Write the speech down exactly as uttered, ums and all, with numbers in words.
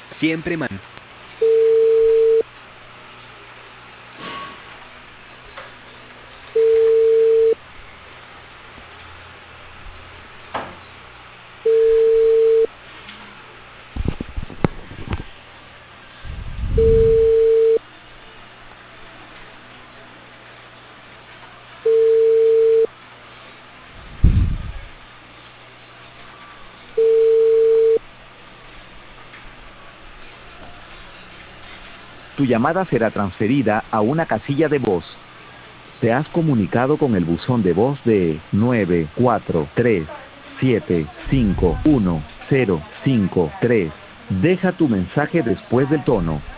Siempre man. Tu llamada será transferida a una casilla de voz. Te has comunicado con el buzón de voz de nueve cuatro tres siete cinco uno cero cinco tres. Deja tu mensaje después del tono.